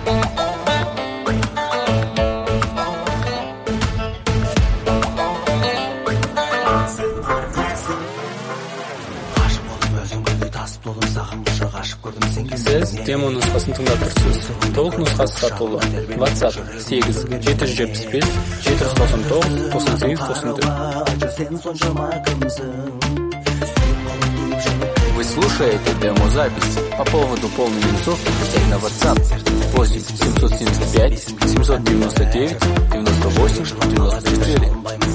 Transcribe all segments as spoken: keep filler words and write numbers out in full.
Сіз демо нұсқасын тыңдап тұрсыз. Толық нұсқасы сатылы. WhatsApp сегіз жеті жүз жетпіс бес жеті жүз тоқсан тоғыз тоқсан сегіз тоқсан төрт. Вы слушаете демо-запись. По поводу полной минусовки писать на WhatsApp восемь семьсот семьдесят пять семьсот девяносто девять девяносто восемь девяносто четыре.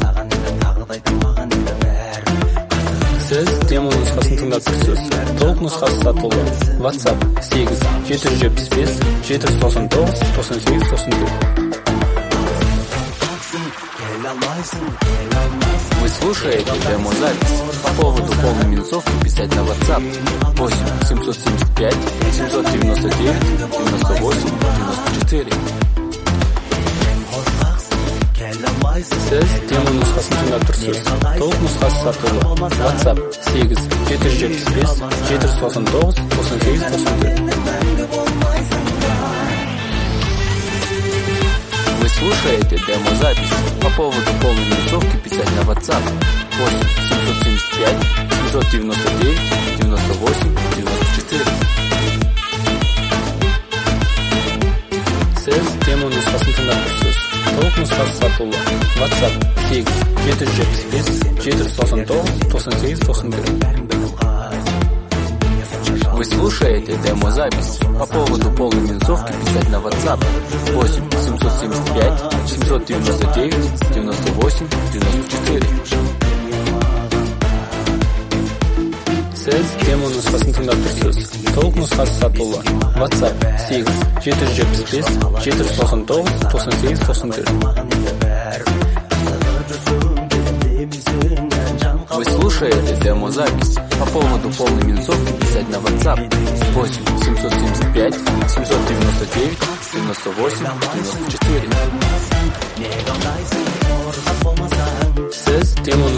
Сіз демо нұсқасын тыңдап тұрсыз. Толық нұсқасы сатылы. WhatsApp сегіз жеті жүз жетпіс бес жеті жүз тоқсан тоғыз тоқсан сегіз тоқсан төрт. Вы слушаете демо-запись. По поводу полной минусовки писать на WhatsApp восемь семьсот семьдесят пять семьсот девяносто девять девяносто восемь девяносто четыре. Сіз демо нұсқасын тыңдап тұрсыз. Толық нұсқасы сатылы. WhatsApp сегіз жеті жүз жетпіс бес жеті жүз тоқсан тоғыз тоқсан сегіз тоқсан төрт. Вы слушаете демо-запись. По поводу полной минусовки писать на WhatsApp восемь семьсот семьдесят пять семьсот девяносто девять девяносто восемь девяносто четыре. Сіз демо нұсқасын тыңдап тұрсыз. Толық нұсқасы сатылы. WhatsApp сегіз жеті жүз жетпіс бес жеті жүз тоқсан тоғыз тоқсан сегіз тоқсан төрт. Вы слушаете демо-запись. По поводу полной минусовки писать на WhatsApp восемь семьсот семьдесят пять семьсот девяносто девять девяносто восемь девяносто четыре. Сіз демо нұсқасын тыңдап тұрсыз. Толық нұсқасы сатылы. WhatsApp сегіз жеті жүз жетпіс бес жеті жүз тоқсан тоғыз тоқсан сегіз тоқсан төрт. Вы слушаете демо-запись. По поводу полной минусовки писать на WhatsApp восемь семьсот семьдесят пять семьсот девяносто девять девяносто восемь девяносто четыре. Сіз демо